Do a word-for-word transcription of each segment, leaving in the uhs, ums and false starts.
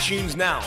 iTunes now.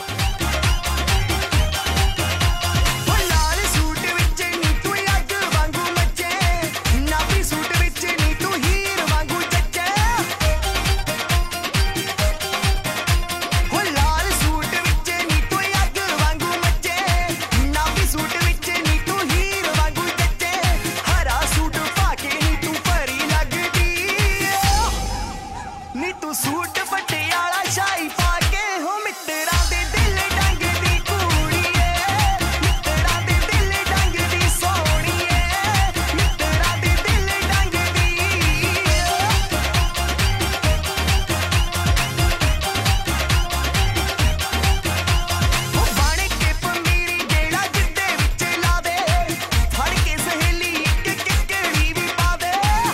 Suit Patiala शाही पाके हो मित्रा दे दिल डंग दी कुड़ीए मित्रा दे दिल डंग दी सोहणीए मित्रा दे दिल डंग दी ओ बण के पंमीरी जेड़ा जिद्दे विच ला दे फड़ के सहेली इक किकड़ी भी पा दे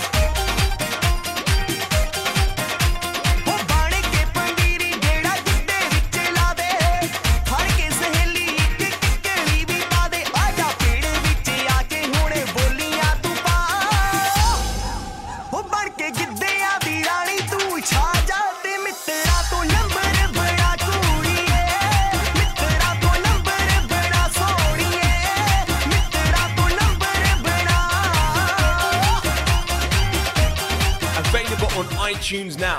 Available on iTunes now.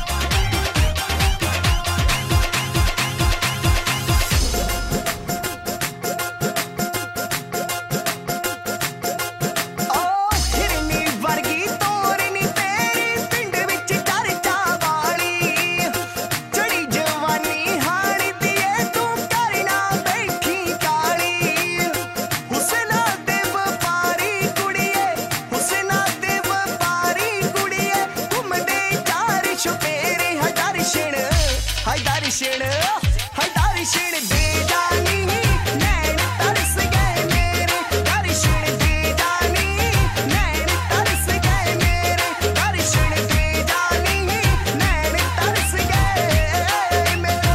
दर्शन हाय दर्शन दे जानी नैन तरस गए मेरे दर्शन दे जानी नैन तरस गए मेरे दर्शन दे जानी नैन तरस गए मेरे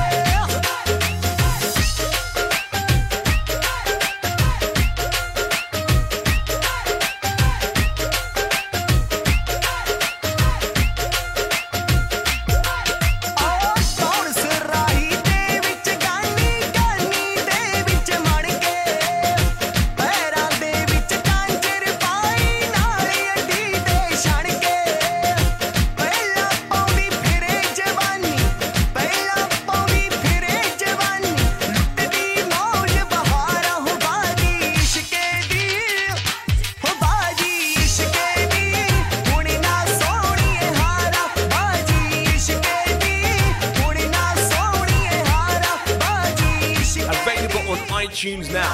Available on iTunes now.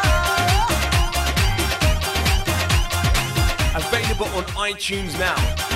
Available on iTunes now.